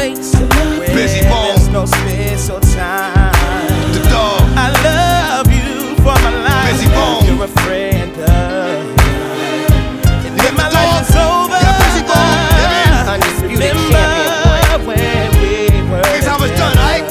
place where Busy there's Bone, no space or time. the dog, I love you for my life. Busy Bone. You're a friend of mine. And when my life is over, yeah, Busy Bone, yeah, man. Undisputed remember champion. when we were Here's how it's done, aight?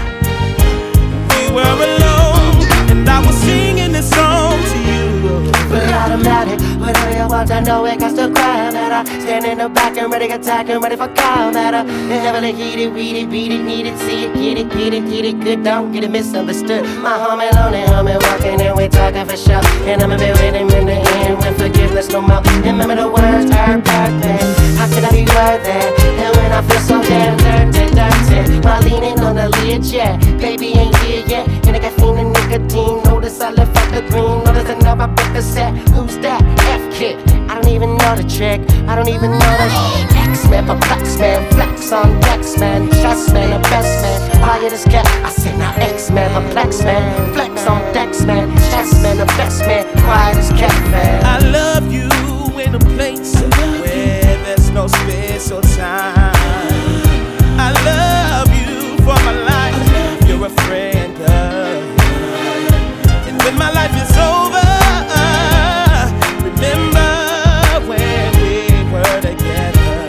we were alone, and I was singing this song to you. But automatic, whenever you want to know it, got to cry matter. Stand in the back and ready to attack and ready for call matter. And never like heat it, read it, beat it, need it, see it, get it, good, don't get it misunderstood. My homie lonely, homie walking and we talking for sure. And I'ma be with him in the end when forgiveness no more. Remember the words, her birthday. How could I be worth it? And when I feel so damn dirty, while leaning on the lid, yeah. Baby ain't here yet, and I got feeling nicotine. Notice I left out the green, notice another break the set. Who's that? F-Kid. I don't even know the trick, I don't even know the X-Man, perplex man, flex on Dex man, chess man, the best man, quiet as cat. I said now X-Man, perplex man, flex on Dex man, chess man, the best man, quiet as cat man. I love you in a place where there's no space or time. I love you for my life. You're a friend of mine. And when my life is over, remember when we were together.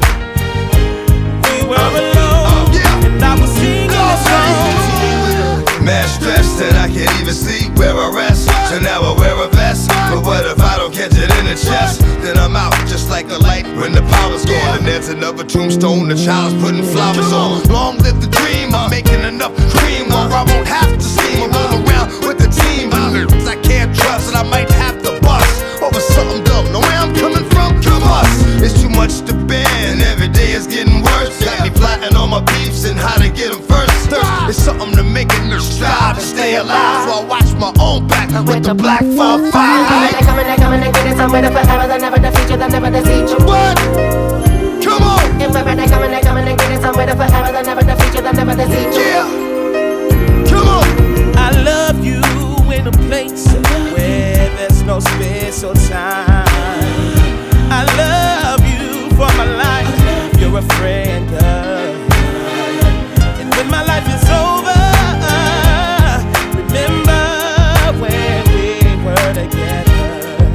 We were alone, and I was singing a song to you. Mad stress that I can't even see where I rest. So now I wear a vest. But what if I don't catch it in the chest? Then I'm out just like a light when the power's gone. And there's another tombstone, the child's putting flowers on. Long live the dream, I'm making enough cream or I won't have to steam. Roll around with the team, but I can't trust and I might have to bust over something dumb. Know where I'm coming from? Come us. It's too much to bear and every day is getting worse. Got me plotting all my beefs and how to get them first. It's something to make it strive to stay alive. So I watch my own back with the black 4-5. Coming and getting somewhere to forever. They'll never defeat you, they'll never deceive you. What? Come on! If we're ready, coming and getting somewhere to forever. They'll never defeat you, they'll never deceive you. Yeah! Come on! I love you in a place where there's no space or time. I love you for my life. You're a friend of mine. And when my life is over, remember when we were together.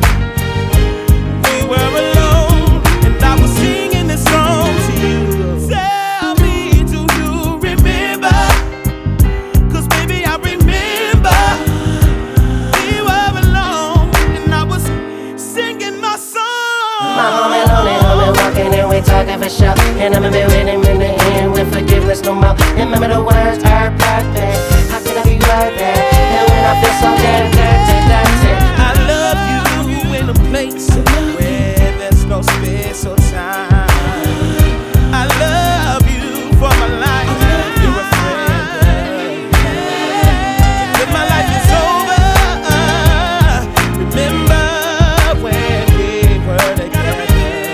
We were alone, and I was singing this song to you. Tell me, do you remember? 'Cause baby, I remember. We were alone, and I was singing my song. My homie lonely, homie walking and we talking for sure. And I'ma be with him in the end with forgiveness no more. Remember the words, her birthday. How could I be worth it? And when I feel so damn dirty. I love you in a place where there's no space or time. I love you for my life. You're a friend of mine. When my life is over, remember when we were together.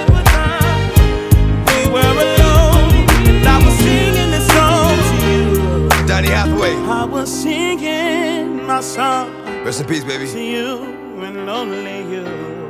We were alone, and I was singing this song to you. Donny Hathaway. I was singing my song Rest in peace, baby. to you and only you.